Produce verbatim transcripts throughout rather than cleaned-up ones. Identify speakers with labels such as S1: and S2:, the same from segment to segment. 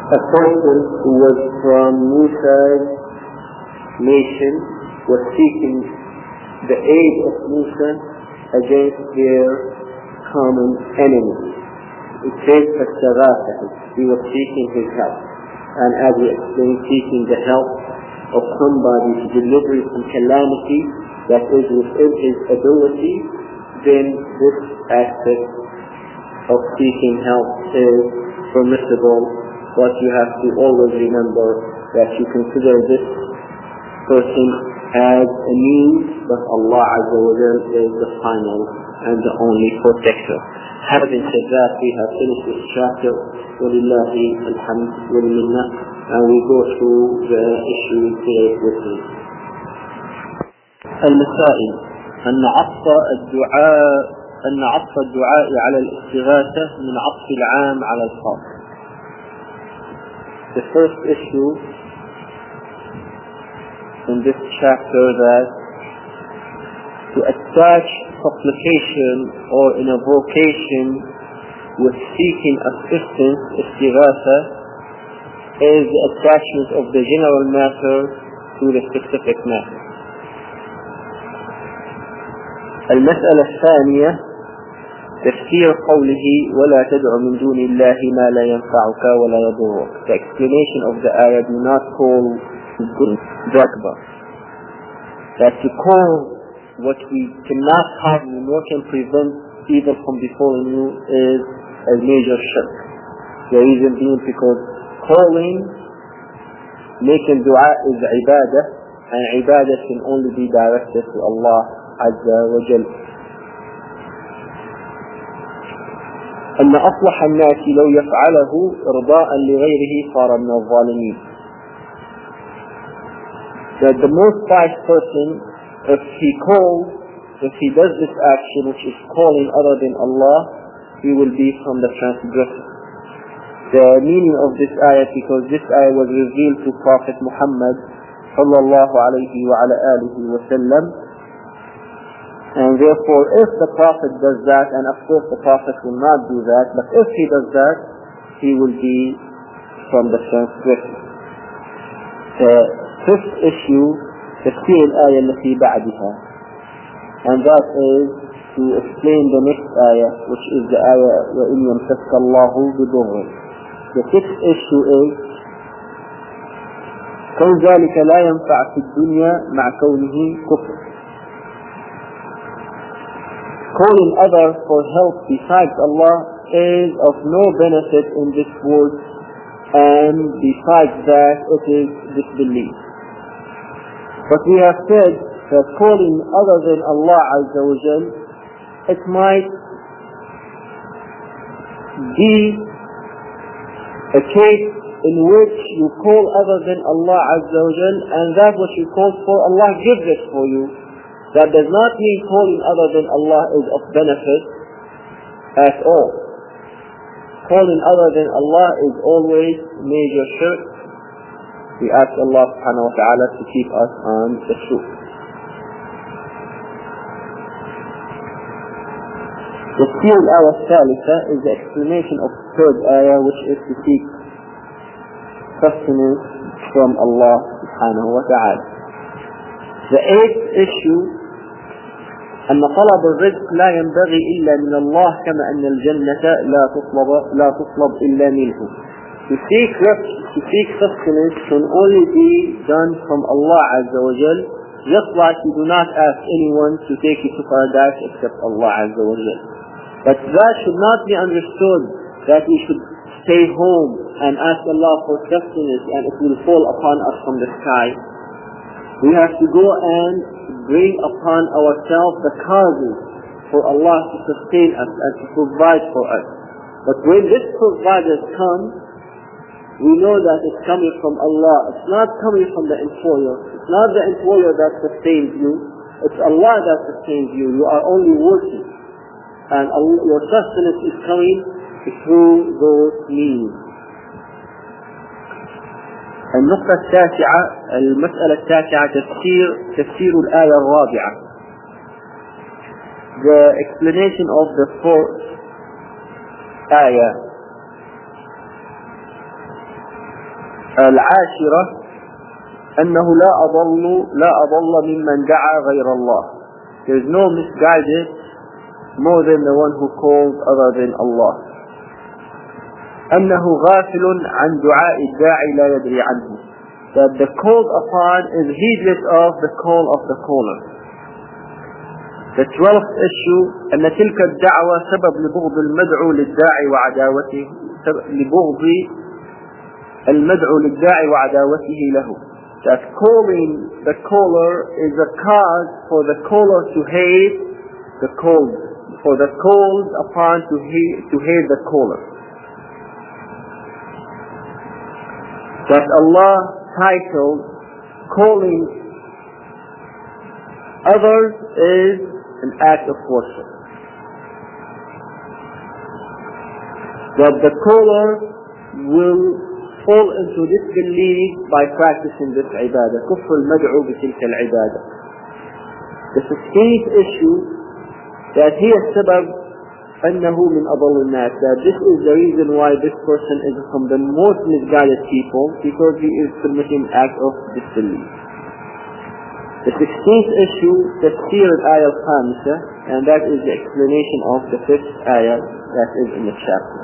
S1: a person who was from Musa's nation was seeking the aid of Musa against their common enemy. It says فَاسْتَغَاثَهُ, he was seeking his help. And as we explained, seeking the help of somebody to deliver some calamity that is within his ability, then this aspect of seeking help is permissible. But you have to always remember that you consider this person as a means, but Allah Azza wa Jal is the final and the only protector. Having said that, we have finished this chapter. Walillahi alhamd wal minna, and we go through the issue today with me. المسائل أن عطف الدعاء أن عطف الدعاء على الاستغاثة من عطف العام على الخاص. The first issue in this chapter, that to attach supplication or an invocation with seeking assistance, istighatha, is the attachment of the general matter to the specific matter. المسألة الثانية تفسير قوله ولا تدع من دون الله ما لا ينفعك ولا يضرك. The explanation of the ayah, do not call Drakba. That to call what we cannot harm you nor can prevent evil from befalling you is a major shirk. The reason being because calling, making dua is ibadah, and ibadah can only be directed to Allah Azza wa Jal. أن أصلح الناس لو يفعله إرضاء لغيره صار من الظالمين. That the most pious person, if he calls, if he does this action which is calling other than Allah, he will be from the transgressors. The meaning of this ayah, because this ayah was revealed to Prophet Muhammad sallallahu alayhi wa ala alihi wa sallam, and therefore if the Prophet does that, and of course the Prophet will not do that, but if he does that, he will be from the transgressors. The fifth issue, تفسير الآية التي بعدها, and that is to explain the next ayah, which is the ayah وَإِنْ يَمْسَسْكَ اللَّهُ بِضُرٍّ. The sixth issue is كون ذلك لا ينفع في الدنيا مع كونه كفر. Calling others for help besides Allah is of no benefit in this world, and besides that it is disbelief. But we have said that calling other than Allah Azza wa Jal, it might be a case in which you call other than Allah Azza wa Jal, and that what you call for, Allah gives it for you. That does not mean calling other than Allah is of benefit at all. Calling other than Allah is always major shirk. We ask Allah subhanahu wa ta'ala to keep us on the truth. The third ayah thalitha is the explanation of the third ayah, which is to seek sustenance from Allah subhanahu wa ta'ala. The eighth issue, أن طلب الرزق لا ينبغي إلا من الله كما أن الجنة لا تطلب لا تطلب إلا منه. To seek to seek sustenance can only be done from Allah Azza wa Jal, just like you do not ask anyone to take you to paradise except Allah Azza wa Jal. But that should not be understood that we should stay home and ask Allah for sustenance and it will fall upon us from the sky. We have to go and bring upon ourselves the causes for Allah to sustain us and to provide for us. But when this provider comes, we know that it's coming from Allah. It's not coming from the employer. It's not the employer that sustains you. It's Allah that sustains you. You are only working. And Allah, your sustenance is coming through those means. النقطة التاسعة المسألة التاسعة تفسير تفسير الآية الرابعة. The explanation of the fourth ayah. العاشرة أنه لا أضل لا أضل ممن دعا غير الله. There is no misguided more than the one who calls other than Allah. أنه غافل عن دعاء الداعي لا يدري عنه. That the called upon is heedless of the call of the caller. The twelfth issue أن تلك الدعوة سبب لبغض المدعو للداعي وعداوته لبغض المدعو للداعي وعداوته له. That calling the caller is a cause for the caller to hate the called, for the called upon to hate, to hate the caller. That Allah titled calling others is an act of worship. That the caller will fall into disbelief by practicing this ibadah. كفر المدعو بتلك العبادة. The sixteenth issue that he is sabab أنه من أضل الناس. That this is the reason why this person is from the most misguided people, because he is committing act of disbelief. The sixteenth issue, tafsir al-ayah al-khamisah, and that is the explanation of the fifth ayah that is in the chapter.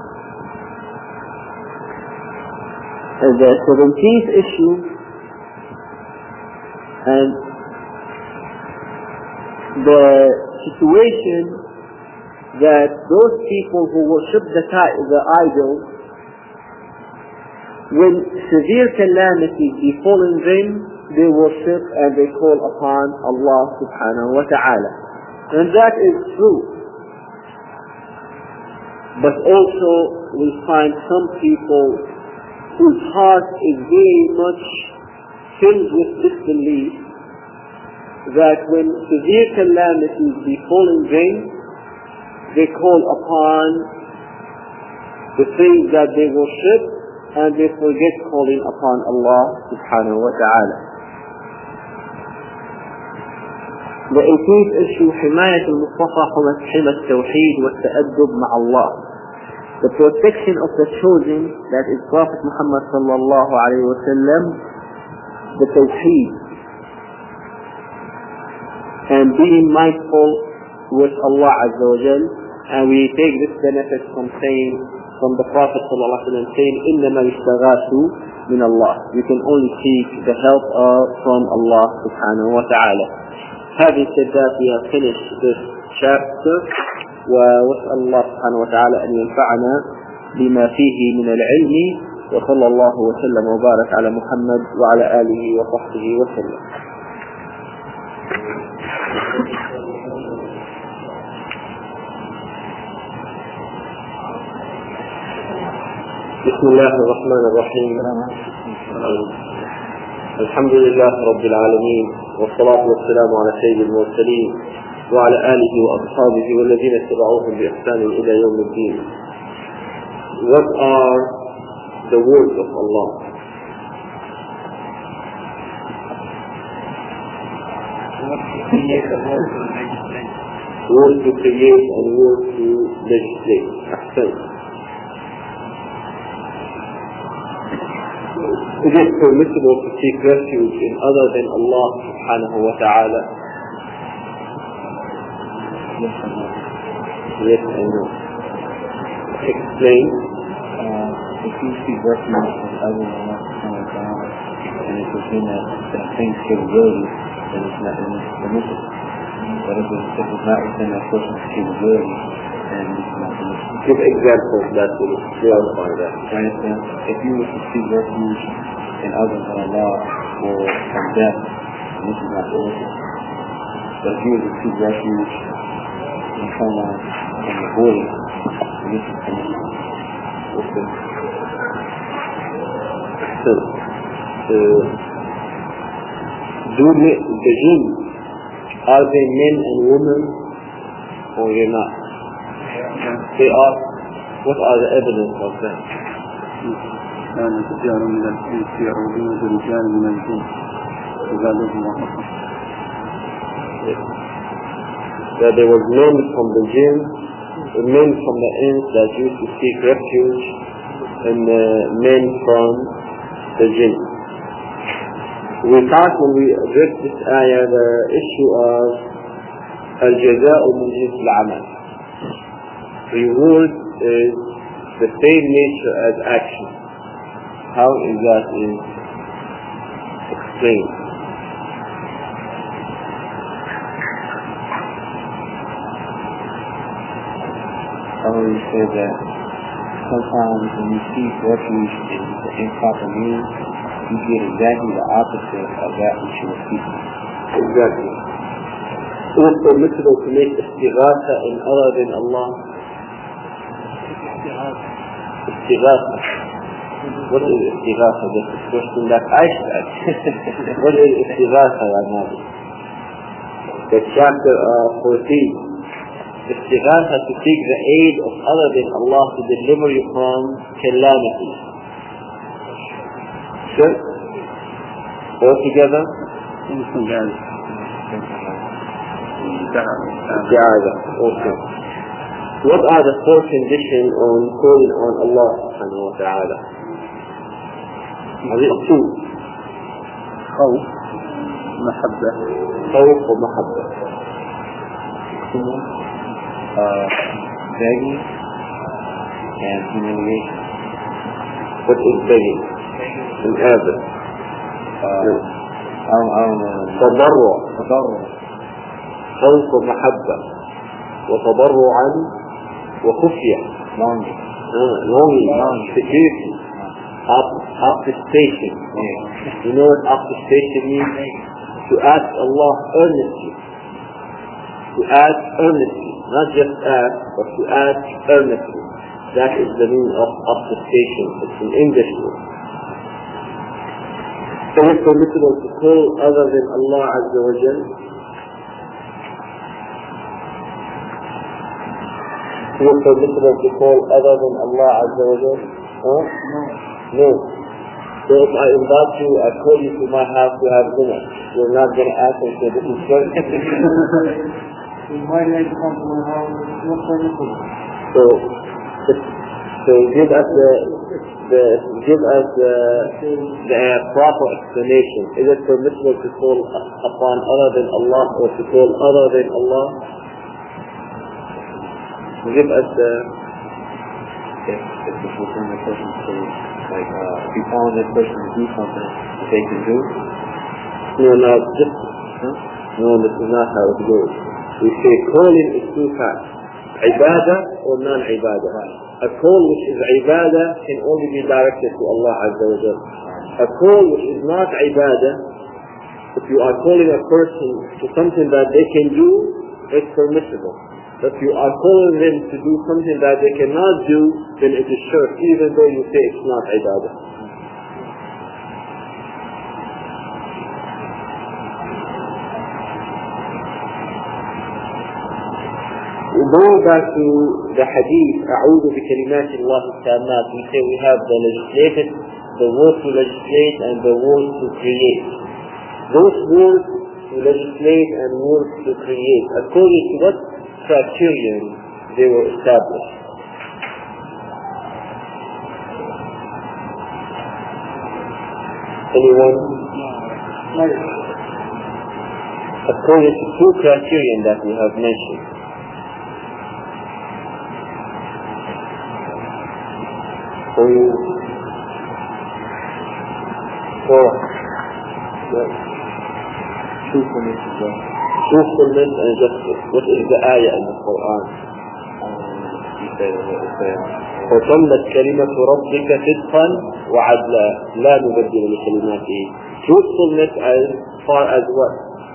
S1: And the seventeenth issue, and the situation that those people who worship the, the idols, when severe calamities befalling them, they worship and they call upon Allah subhanahu wa ta'ala. And that is true. But also we find some people whose heart is very much filled with disbelief, that when severe calamities befalling them, they call upon the things that they worship and they forget calling upon Allah subhanahu wa ta'ala. The eighteenth issue, حماية المصطفى حمى التوحيد والتأدب مع الله. The protection of the chosen, that is Prophet Muhammad sallallahu alayhi wa sallam, the tawheed, and being mindful with Allah azza wa jal. And we take this benefit from saying, from the Prophet sallallahu alayhi wa sallam saying, إِنَّمَا يُسْتَغَاثُ مِنَ اللَّهِ. You can only seek the help of, from Allah subhanahu wa ta'ala. Having said that, we have finished this chapter. ووسأل الله سبحانه وتعالى أن ينفعنا بما فيه من العلم وصلى الله وسلم وبارك على محمد وعلى آله وصحبه وسلم. بسم الله الرحمن الرحيم. الحمد لله رب العالمين، والصلاة والسلام على سيد المرسلين وعلى آله وأصحابه والذين اتبعوهم بإحسان إلى يوم الدين. What are the words of Allah? Words to create and words to legislate. Ahsan. Is it permissible to seek refuge in other than Allah subhanahu wa ta'ala? Yes, I know. Explain.
S2: Uh, if you seek refuge in other than Allah subhanahu wa ta'ala, and it's within that, that same capability, then it's not permissible. But if it's not within that person's capability, then it's not permissible.
S1: Give examples that will clarify that.
S2: For instance, if you were to seek refuge in other than Allah for from death, this is not permissible. But if you were to seek refuge in someone in the void, this is permissible.
S1: Okay. So, uh, do the jinn, are they men and women or they're not? They are. What are the evidence of that?
S2: كانت تجار من الإنس يعودون برجال من الجن فزادهم رهقا.
S1: That there was men from the jinn, men from the ins that used to seek refuge, and uh, men from the jinn. We thought when we addressed this ayah the issue of al-jaza'u min jins al-amal. Reward is the same nature as action. How is that is explained?
S2: I always say that sometimes when you seek refuge in the improper means, you get exactly the opposite of that which you were seeking.
S1: Exactly. Is it permissible to make istighatha in other than Allah? Istighatha. What is istighatha? That's the question that I should ask. What is istighatha, Ramadi? The chapter of fourteen. Istighatha, to seek the aid of other than Allah to deliver you from calamity. Sure? All together? Isti'adha. Okay. What are the four conditions on calling on Allah subhanahu wa ta'ala? Are it two?
S2: خوف محبة
S1: خوف ومحبة.
S2: Uh, begging and humiliation.
S1: What is begging? In Arabic.
S2: Uh, I don't, I don't know.
S1: تضرع.
S2: تضرع.
S1: خوف ومحبة وتضرعا وخفية.
S2: Longing.
S1: Uh, longing. Longing. Security. Up, up the station.
S2: Yeah.
S1: You know what up the station means? To ask Allah earnestly. To ask earnestly. Not just ask, but to ask earnestly. That is the meaning of obfuscation. It's an English word. So it's permissible to call other than Allah Azza wa Jal. Is it permissible to call other than Allah Azza wa Jal? Huh?
S2: No.
S1: No. So if I invite you, I call you to my house to have dinner, you're not going to ask and say, this is good.
S2: Why did I come to my house? What permissible?
S1: So, so give us the, the give us the, the uh, proper explanation. Is it permissible to call upon other than Allah or to call other than Allah? Give us the.
S2: If, if the fulfillment person says, like, uh, if you tell that person to do something that they can do.
S1: No, no, just huh? No, this is not how it goes. We say calling is two facts. Ibadah or non-ibadah. A call which is ibadah can only be directed to Allah Azza wa Jalla. A call which is not ibadah, if you are calling a person to something that they can do, it's permissible. If you are calling them to do something that they cannot do, then it is shirk, even though you say it's not ibadah. Going back to the hadith, أعوذ بكلمات الله التامات, we say we have the legislated, the word to legislate and the word to create. Those words to legislate and words to create, according to what criterion they were established. Anyone? According to two criterion that we have mentioned. For you, four. Yes.
S2: Truthfulness as well.
S1: Truthfulness and justice. What is the ayah in the Quran? وَتَمَّتْ كَلِمَةُ رَبِّكَ صِدْقًا وَعَدْلًا لَا نُبَدِّلُ لِكَلِمَاتِهِ. Truthfulness as far as what?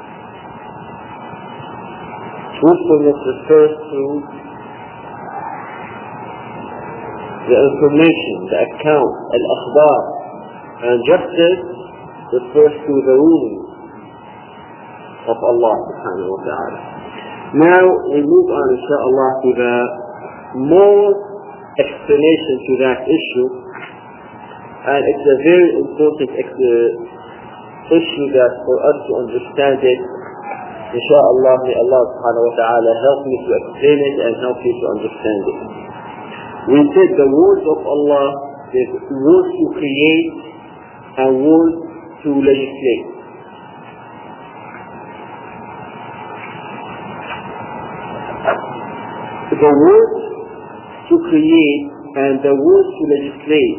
S1: Truthfulness refers to the information, the account, al-akhbar, and justice refers to the ruling of Allah subhanahu wa ta'ala. Now we move on inshaAllah to the more explanation to that issue, and it's a very important issue that for us to understand it, inshaAllah may Allah subhanahu wa ta'ala help me to explain it and help you to understand it. We said the words of Allah, the words to create and words to legislate. The words to create and the words to legislate,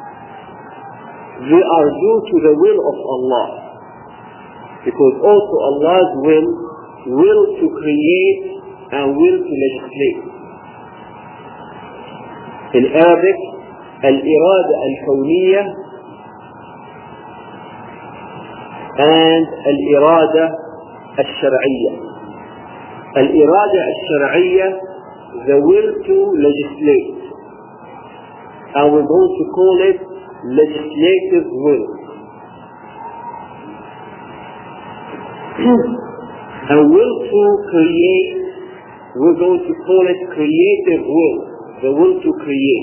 S1: they are due to the will of Allah, because also Allah's will, will to create and will to legislate. In Arabic, al-irada al-kawniyya and al-irada al-shar'iyya. Al-irada al-shar'iyya, the will to legislate, and we're going to call it legislative will. And will to create, we're going to call it creative will, the will to create.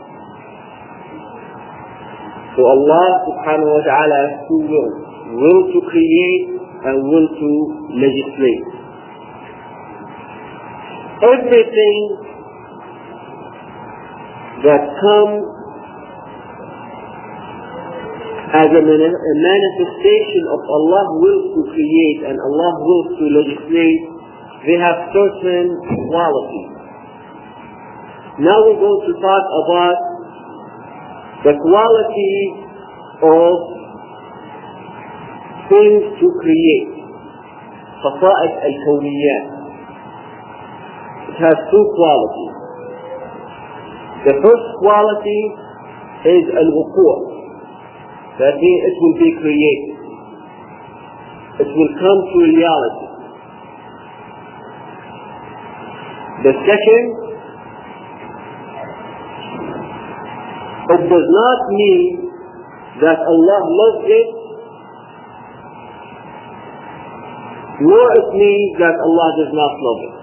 S1: So Allah subhanahu wa ta'ala has two wills, will to create and will to legislate. Everything that comes as a, mani- a manifestation of Allah's will to create and Allah's will to legislate, they have certain qualities. Now we're going to talk about the qualities of things to create. خصائص الكونيات. It has two qualities. The first quality is al-wuqu'. That means it will be created. It will come to reality. The second, it does not mean that Allah loves it, nor it means that Allah does not love it.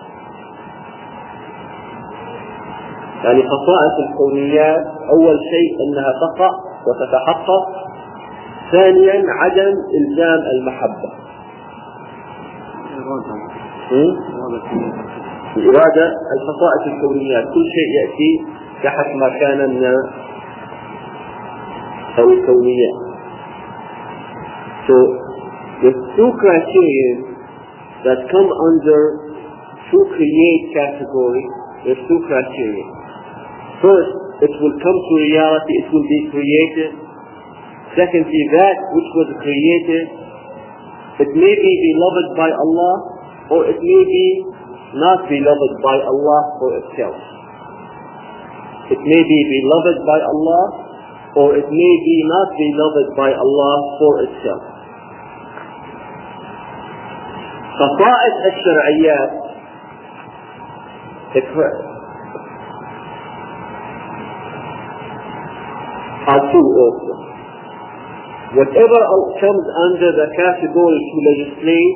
S1: يعني خصائص الكونيات أول شيء أنها تقع وتتحقق، ثانيا عدم إلزام المحبة. الإرادة الخصائص الكونيات، كل شيء يأتي تحت ما كان من أو الكونيات. So the two criteria that come under to create category, there's two criteria. First, it will come to reality, it will be created. Secondly, that which was created, it may be beloved by Allah, or it may be not beloved by Allah for itself. It may be beloved by Allah, or it may be not beloved by Allah for itself. خصائص الشرعيات are two also. Whatever comes under the category to legislate,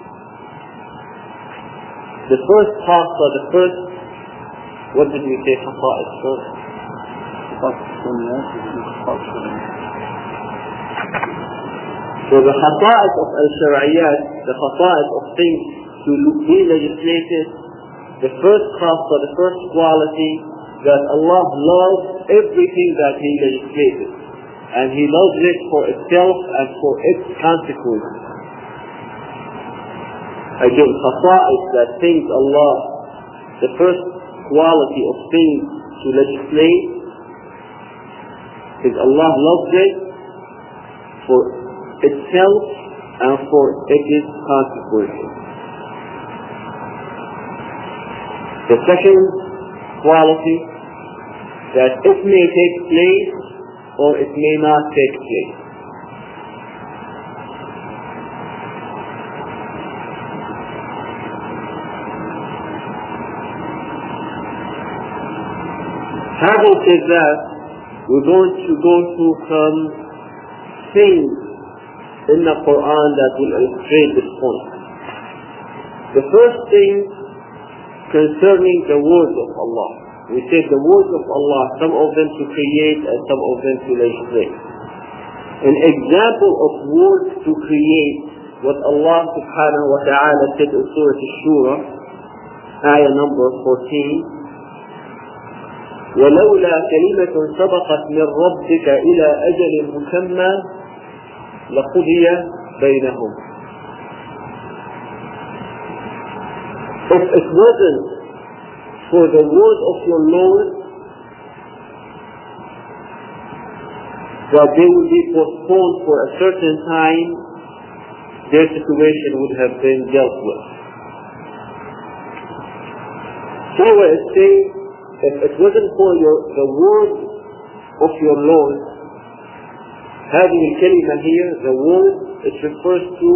S1: the first khassa, the first, what did we say, khasa'is first? So the khasa'is of al-shar'iyat, the khasa'is of things to be legislated, the first khassa, the first quality, that Allah loves everything that He legislated, and He loves it for itself and for its consequences. Again, khasa'is, that things Allah, the first quality of things to legislate is Allah loves it for itself and for its consequences. The second quality, that it may take place or it may not take place. Having said that, we're going to go through some things in the Quran that will illustrate this point. The first thing concerning the words of Allah. We said the words of Allah, some of them to create and some of them to legislate. An example of words to create, what Allah subhanahu wa ta'ala said in Surah Al-Shura, ayah number fourteen, ولولا كلمة سبقت من ربك إلى أجل مسمى لقضي بينهم. If it wasn't for the word of your Lord that they would be postponed for a certain time, their situation would have been dealt with. Here where it says, if it wasn't for your, the word of your Lord, هذه الكلمة here, the word, it refers to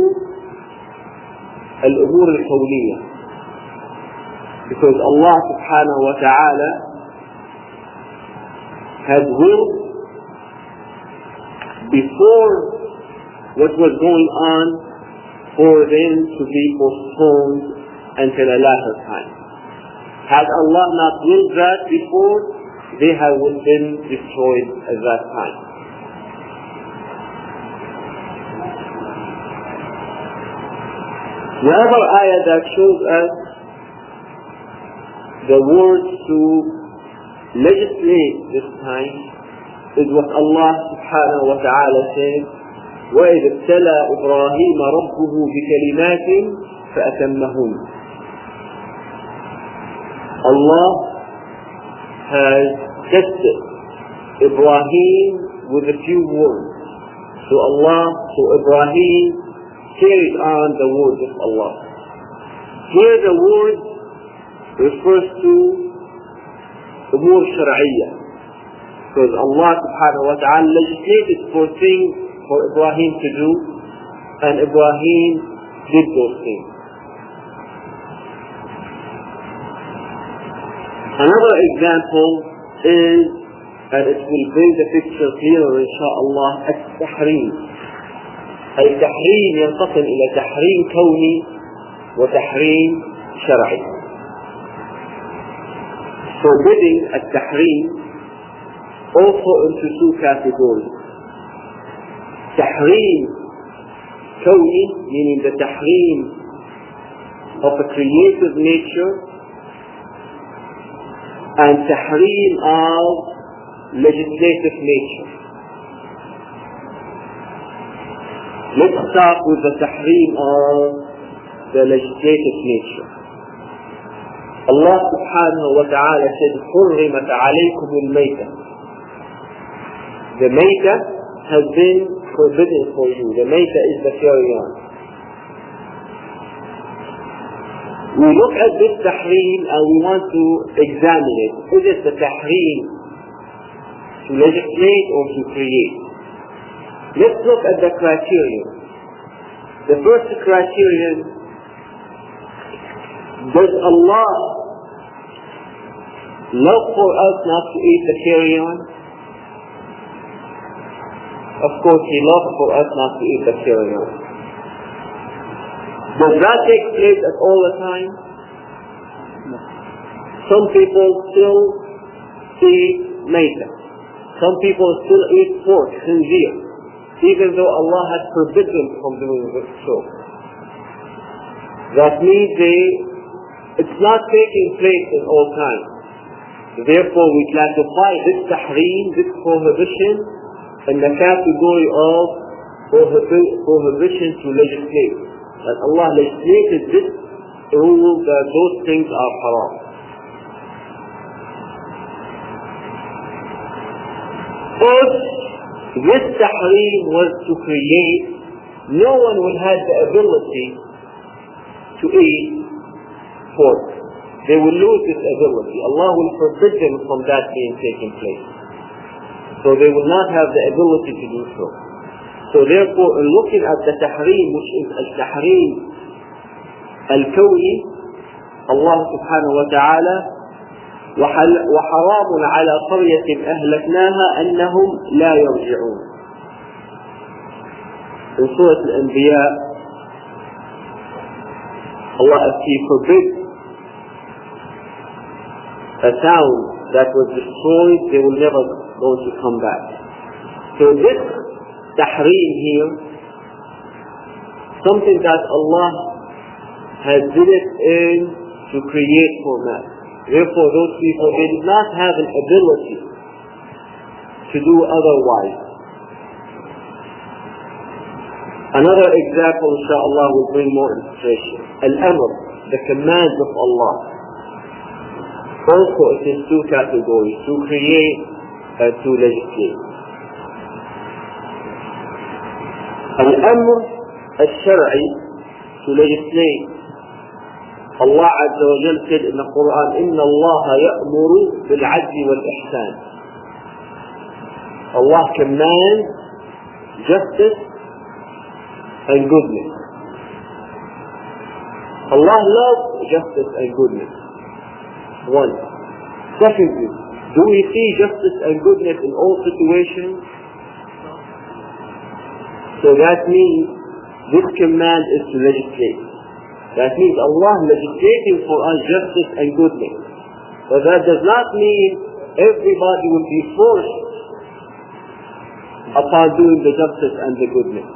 S1: الأمور الكونية. Because Allah subhanahu wa ta'ala had willed before what was going on for them to be postponed until a later time. Had Allah not willed that before, they have been destroyed at that time. The other ayah that shows us the words to legislate this time is what Allah subhanahu wa ta'ala says, وَإِذْ ابْتَلَى إِبْرَاهِيمَ رَبُّهُ بِكَلِمَاتٍ فَأَتَمَّهُنَّ. Allah has tested Ibrahim with a few words. So Allah, so Ibrahim carried on the words of Allah. Here the word refers to umur shar'iyya, because Allah subhanahu wa ta'ala legislated for things for Ibrahim to do, and Ibrahim did those things. Another example is, and it will bring the picture clearer inshaAllah, التحريم. التحريم ينقسم إلى تحريم كوني وتحريم شرعي. Forbidding التحريم also into two categories. تحريم كوني, meaning the تحريم of a creative nature, and تحريم of legislative nature. Let's start with the تحريم of the legislative nature. Allah subhanahu wa ta'ala said, حُرِّمَتْ عَلَيْكُمُ الْمَيْتَةِ. The maytah has been forbidden for you. The maytah is the carrion. We look at this tahreem and we want to examine it. Is it the tahreem to legislate or to create? Let's look at the criterion. The first criterion, does Allah love for us not to eat the carrion? Of course He loves for us not to eat the carrion. Does that take place at all the time? No. Some people still eat maytah. Some people still eat pork, khinzir, even though Allah has forbidden them from doing this so. That means they, it's not taking place in all times. Therefore we classify this tahreem, this prohibition, in the category of prohibi- prohibition to legislate. That Allah legislated this rule that those things are haram. If this tahreem was to create, no one will have the ability to eat pork. They will lose this ability. Allah will forbid them from that being taking place. So they will not have the ability to do so. So therefore, in looking at the tahreem, which is al-tahreem al-kawni, Allah subhanahu wa ta'ala, وحرام على قرية أهلكناها أنهم لا يرجعون. In Surah Al-Anbiya, Allah He forbids a town that was destroyed, they will never going to come back. So this tahreem here, something that Allah has did it in to create for man. Therefore those people, they did not have an ability to do otherwise. Another example, inshaAllah, will bring more illustration. Al-Amr, the commands of Allah. Also it is two categories, to create and to legislate. Al-Amr al-Shar'i, to legislate. Allah Azza wa Jal said in the Quran, إِنَّ اللَّهَ يَأْمُرُ بِالْعَدْلِ وَالْإِحْسَانِ. Allah commands justice and goodness. Allah loves justice and goodness. One. Secondly, do we see justice and goodness in all situations? So that means this command is to legislate. That means Allah legislating for us justice and goodness. But that does not mean everybody will be forced upon doing the justice and the goodness.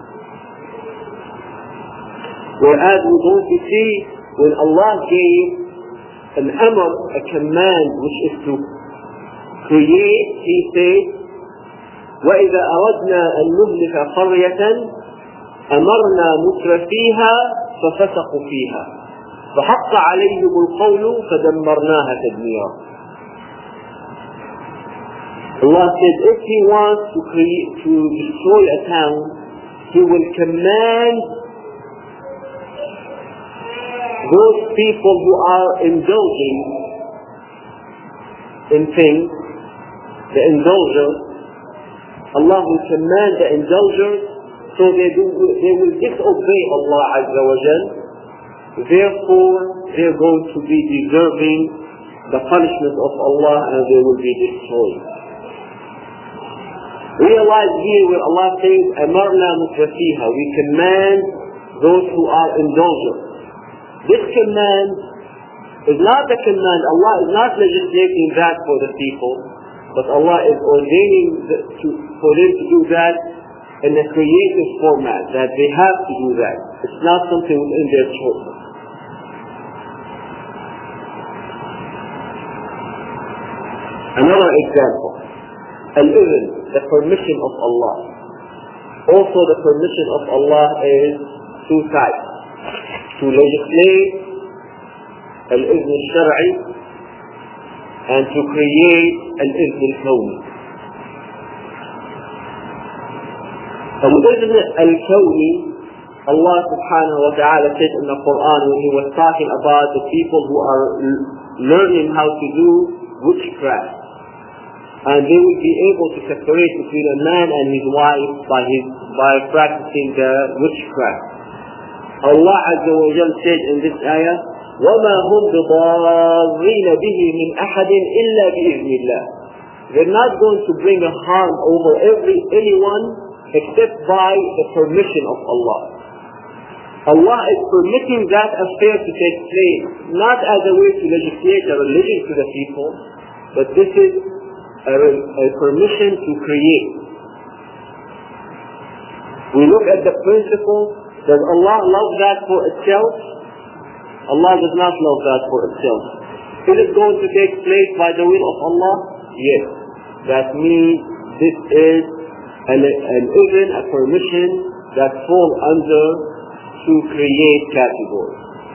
S1: Whereas we don't see when Allah gave an amr, a command which is to create, He said, وَإِذَا أَرَدْنَا أَن نُهْلِكَ قَرْيَةً أَمَرْنَا مُتْرَفِيهَا فَفَسَقُوا فِيهَا فَحَقَّ عَلَيْهِمُ الْقَوْلُ فَدَمَّرْنَاهَا تَدْمِيرًا. Allah said, if He wants to create, to destroy a town, He will command those people who are indulging in things, the indulgers, Allah will command the indulgers so they, do, they will disobey Allah Azza wa Jal. Therefore, they are going to be deserving the punishment of Allah and they will be destroyed. Realize here where Allah says, أَمَرْنَا مُتْرَفِيهَا, we command those who are indulgers. This command is not the command, Allah is not legislating that for the people, but Allah is ordaining the, to, for them to do that in a creative format, that they have to do that. It's not something within their choice. Another example, al-Izn, the permission of Allah. Also the permission of Allah is two types. To legislate, al-Izn al-Shar'i, and to create al-Izn al-Kawni. Al-Izn al-Kawni, Allah subhanahu wa ta'ala said in the Quran when He was talking about the people who are learning how to do witchcraft. And they will be able to separate between a man and his wife by, his, by practicing the witchcraft. Allah Azza wa Jal said in this ayah, وَمَا هُمْ بِضَارِّينَ بِهِ مِنْ أَحَدٍ إِلَّا بِإِذْنِ اللَّهِ. They're not going to bring a harm over every anyone except by the permission of Allah. Allah is permitting that affair to take place, not as a way to legislate a religion to the people, but this is a, a permission to create. We look at the principle. Does Allah love that for itself? Allah does not love that for itself. Is it going to take place by the will of Allah? Yes. That means this is an, an even a permission that falls under to create category.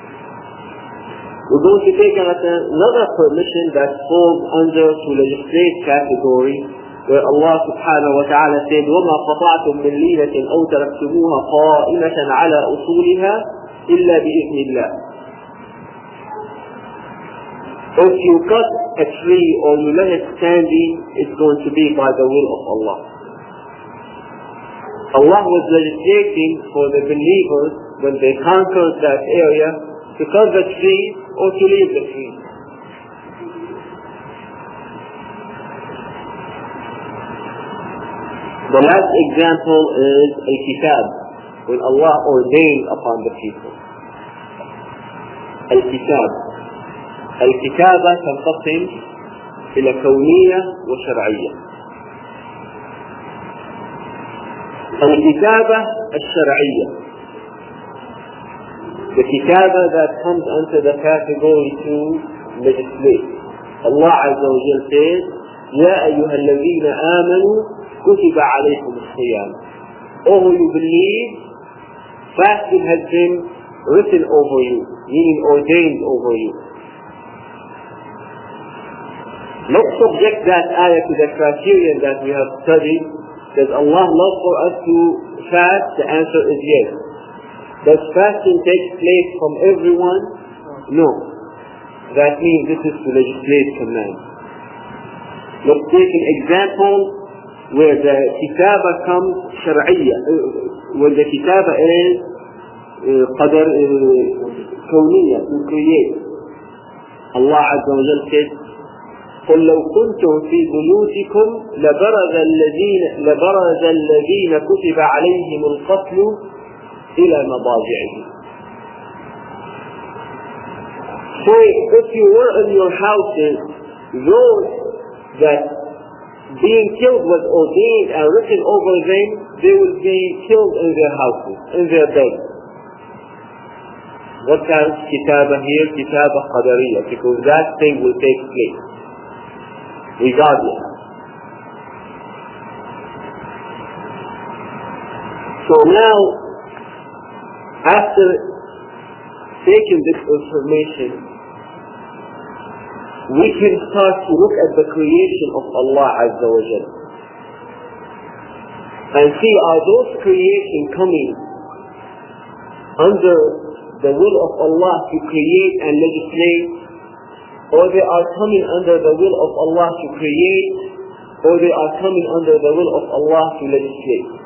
S1: We're going to take another permission that falls under to legislate category, where Allah subhanahu wa ta'ala said, وَمَا قَطَعْتُم مِّن لِينَةٍ أَوْ تَرَكْتُمُوهَا قَائِمَةً عَلَى أُصُولِهَا إِلَّا بِإِذْنِ اللَّهِ. If you cut a tree or you let it standing, it's going to be by the will of Allah. Allah was legislating for the believers when they conquered that area to cut the tree or to leave the tree. The last example is Al-Kitab, when Allah ordained upon the people. Al-Kitab. Al-Kitaba تنقسم إلى كونية وشرعية. الكتابة الشرعية, the kitaba that comes under the category to legislate. Allah Azza wa Jal says, يا أيها الذين آمنوا كتب عليكم الصيام. Oh, you believe, fasting has been written over you, meaning ordained over you. Let's subject that ayah to the criterion that we have studied. Does Allah love for us to fast? The answer is yes. Does fasting take place from everyone? No. That means this is the legislative command. Let's take an example where the kitaba comes shar'iyya, when the kitaba is qadar kawniyya, to create. Allah Azza wa Jal said, قل لو كنتم في بيوتكم لبرز الذين لبرز الذين كتب عليهم القتل إلى مضاجعهم. So if you were in your houses, those that being killed was ordained and written over them, they will be killed in their houses, in their beds. What kind of kitaba here? Kitaba qadariyya, because that thing will take place. Regardless. So now, after taking this information, we can start to look at the creation of Allah Azza wa Jal and see, are those creation coming under the will of Allah to create and legislate, or they are coming under the will of Allah to create, or they are coming under the will of Allah to legislate?